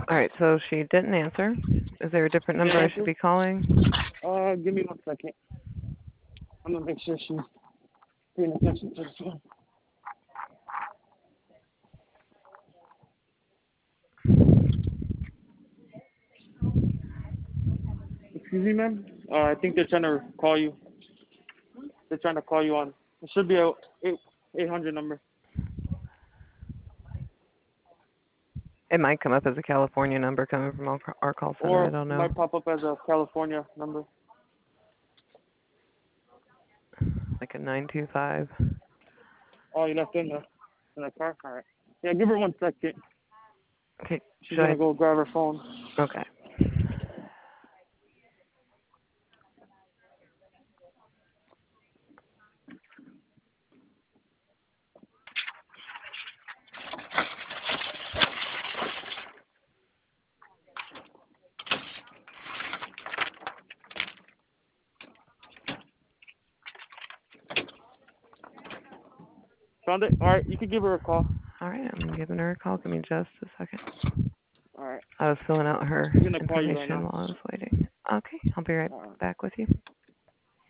All right, so she didn't answer. Is there a different number I should be calling? Give me 1 second. I'm gonna make sure she's paying attention to this one. Excuse me, ma'am. I think they're trying to call you. They're trying to call you on. It should be a 800 number. It might come up as a California number coming from our call center. Or I don't it know. might pop up as a California number. Like a 925. Oh, you left in the car? All right. Yeah, give her 1 second. Okay. She's gonna go grab her phone. Okay. Found it? All right, you can give her a call. All right, I'm giving her a call. Give me just a second. All right. I was filling out her She's gonna call you right information now. while I was waiting. Okay, I'll be right back with you.